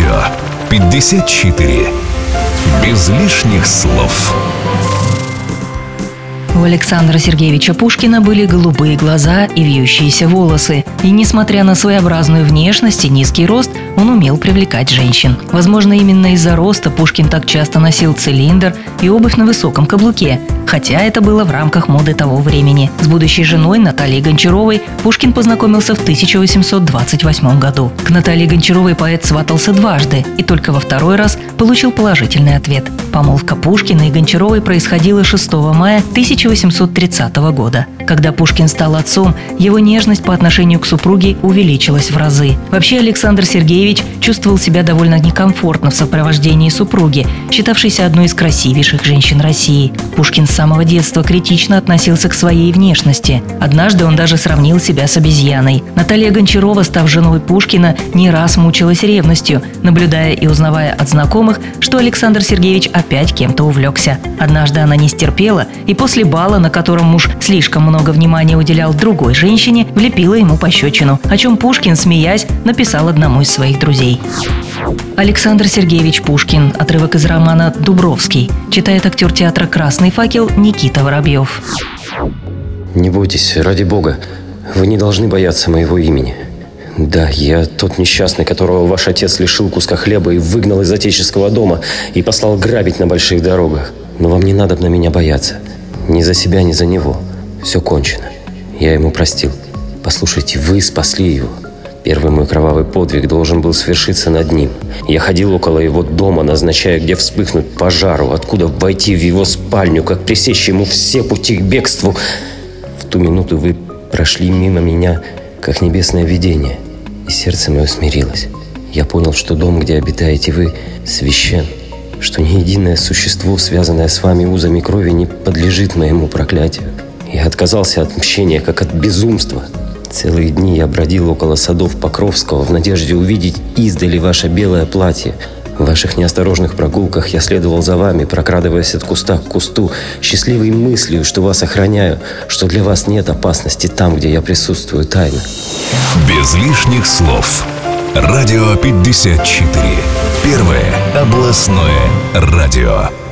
Радио 54. Без лишних слов. У Александра Сергеевича Пушкина были голубые глаза и вьющиеся волосы. И несмотря на своеобразную внешность и низкий рост, он умел привлекать женщин. Возможно, именно из-за роста Пушкин так часто носил цилиндр и обувь на высоком каблуке. Хотя это было в рамках моды того времени. С будущей женой Натальей Гончаровой Пушкин познакомился в 1828 году. К Наталье Гончаровой поэт сватался дважды и только во второй раз получил положительный ответ. Помолвка Пушкина и Гончаровой происходила 6 мая 1830 года. Когда Пушкин стал отцом, его нежность по отношению к супруге увеличилась в разы. Вообще Александр Сергеевич чувствовал себя довольно некомфортно в сопровождении супруги, считавшейся одной из красивейших женщин России. Пушкин с самого детства критично относился к своей внешности. Однажды он даже сравнил себя с обезьяной. Наталья Гончарова, став женой Пушкина, не раз мучилась ревностью, наблюдая и узнавая от знакомых, что Александр Сергеевич опять кем-то увлекся. Однажды она не стерпела и после бала, на котором муж слишком много внимания уделял другой женщине, влепила ему пощечину, о чем Пушкин, смеясь, написал одному из своих друзей. Александр Сергеевич Пушкин. Отрывок из романа «Дубровский». Читает актер театра «Красный факел» Никита Воробьев. Не бойтесь, ради Бога. Вы не должны бояться моего имени. Да, я тот несчастный, которого ваш отец лишил куска хлеба и выгнал из отеческого дома и послал грабить на больших дорогах. Но вам не надо на меня бояться. Ни за себя, ни за него. Все кончено. Я ему простил. Послушайте, вы спасли его. Первый мой кровавый подвиг должен был свершиться над ним. Я ходил около его дома, назначая, где вспыхнуть пожару, откуда войти в его спальню, как пресечь ему все пути к бегству. В ту минуту вы прошли мимо меня, как небесное видение, и сердце мое смирилось. Я понял, что дом, где обитаете вы, священ, что ни единое существо, связанное с вами узами крови, не подлежит моему проклятию. Я отказался от мщения, как от безумства. Целые дни я бродил около садов Покровского в надежде увидеть издали ваше белое платье. В ваших неосторожных прогулках я следовал за вами, прокрадываясь от куста к кусту, счастливой мыслью, что вас охраняю, что для вас нет опасности там, где я присутствую тайно. Без лишних слов. Радио 54. Первое областное радио.